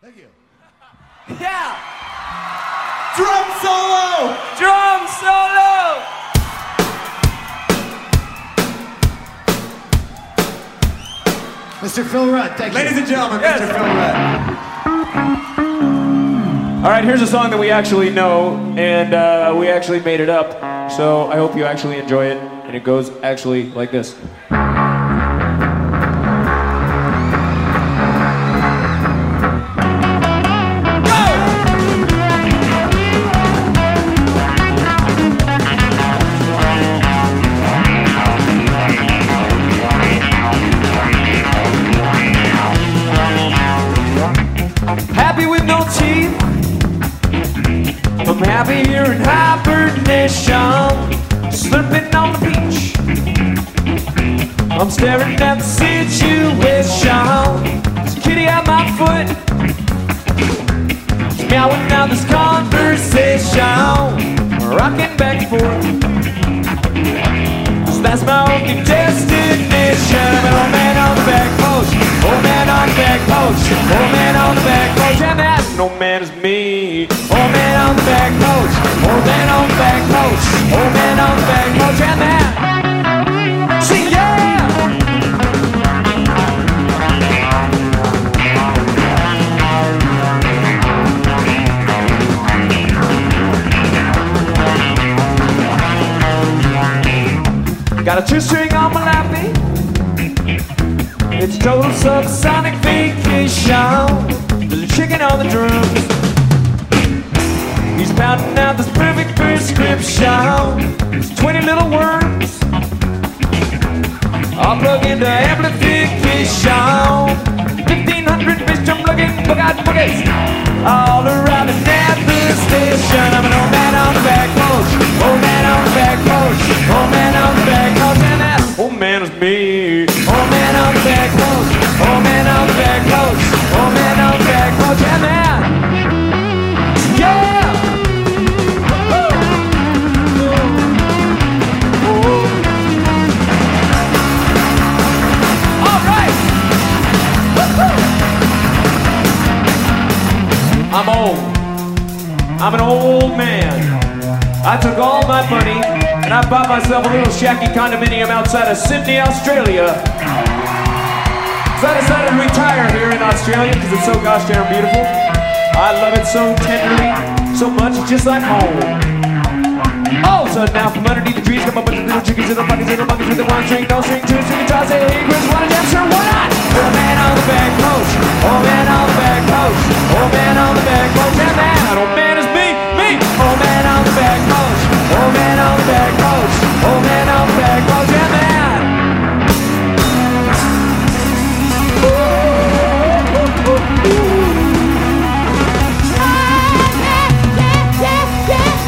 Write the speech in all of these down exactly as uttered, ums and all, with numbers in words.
Thank you. Yeah! Drum solo! Drum solo! Mister Phil Rudd, thank you. Ladies and gentlemen, Yes. Mister Phil Rudd. All right, here's a song that we actually know, and uh, we actually made it up. So I hope you actually enjoy it, and it goes actually like this. Happy with no teeth. I'm happy here in hibernation, slipping on the beach. I'm staring at the situation. There's a kitty at my foot. She's meowing out this conversation, rocking back and forth. So that's my only destination. I'm an old man on the back porch. Old man on the back porch. Old man on the back porch. And that no man is me. Old man on the back porch. Old man on the back porch. Old man on the back porch. And that. Sing yeah. Got a two-string on my lappy. It's total subsonic vacation. There's a chicken on the drums. He's pounding out this perfect prescription. There's twenty little worms. I'll plug into amplification. fifteen hundred fish jump looking bug-eyed boogies all around the nether station. I'm an old man on the back porch. Old man on the back porch. Old man on the back porch. And that old man is me. Old man on the back porch. Old man on the back porch. Old man on the back porch. And that. Yeah. Woo. Woo. All right. Woo-hoo. I'm old. I'm an old man. I took all my money and I bought myself a little shacky condominium outside of Sydney, Australia. So I decided to retire here in Australia because it's so gosh darn beautiful. I love it so tenderly, so much, it's just like home. Oh, so now from underneath the trees come a bunch of little chickies, little bunnies, little monkeys with a one string, no string, two string guitar, say, hey, Chris, what a jam, sure, why not? Old man on the back porch, old man on the back porch, old man on the back porch, and that old man is me, me, old man on the back porch, old man on the back porch, old man on the back porch, and that.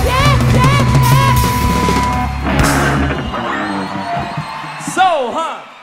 So, huh?